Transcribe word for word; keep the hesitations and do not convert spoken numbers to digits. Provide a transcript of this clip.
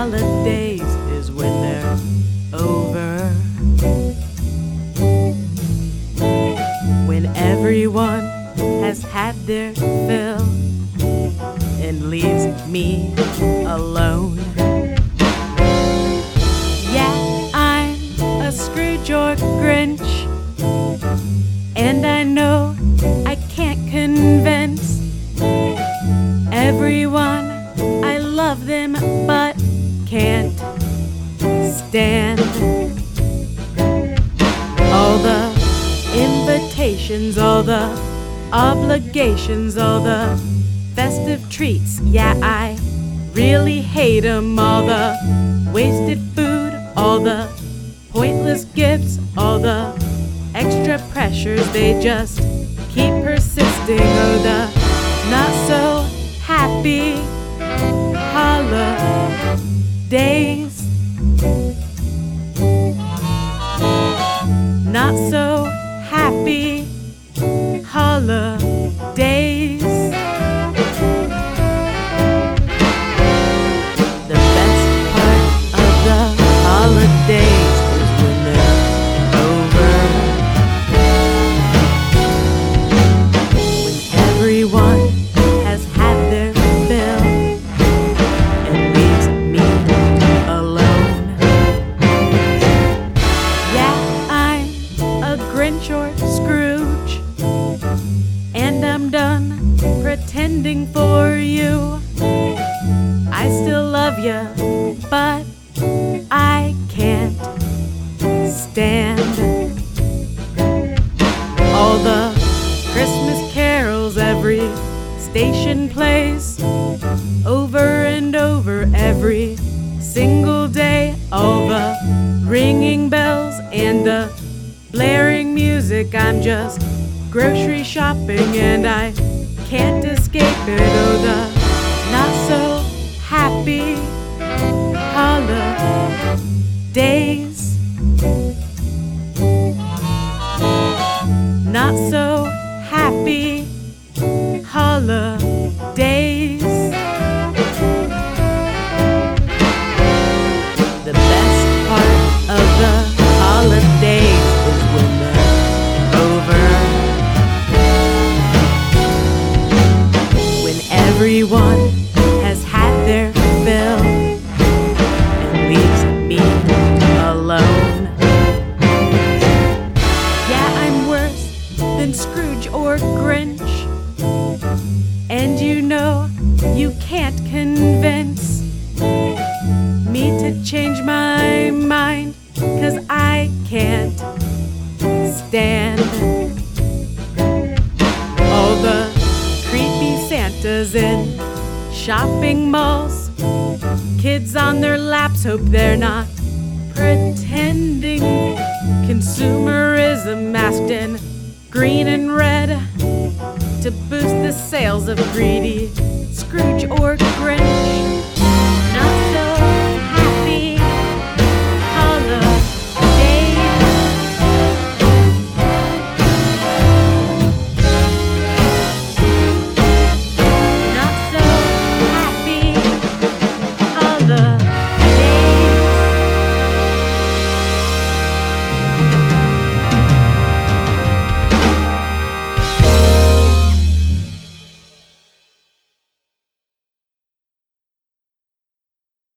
holidays is when they're over, when everyone has had their fill and leaves me alone. Yeah, I'm a Scrooge or Grinch, and I know I can't convince everyone I love them but can't stand all the invitations, all the obligations, all the festive treats. Yeah, I really hate them. All the wasted food, all the pointless gifts, all the extra pressures, they just keep persisting. Oh, the not so happy holidays, not so happy holidays. The best part of the holidays is when they're over, when everyone has had their fill and leaves me alone. Yeah, I'm a Grinch or Scrooge, and I'm done pretending for you. I still love you, but I can't stand all the Christmas carols every station plays over and over every single day. All the ringing bells and the blaring music. I'm just grocery shopping and I can't escape it. Oh, the not so happy holidays, not so happy holidays. The best part of the holidays is when they're over, when everyone has had their fill and leaves me alone. Yeah, I'm worse than Scrooge or Grinch, and you know you can't convince me to change my mind, 'cause I can't stand all the creepy Santas in shopping malls. Kids on their laps hope they're not pretending. Consumerism masked in green and red to boost the sales of greedy Scrooge or Grinch.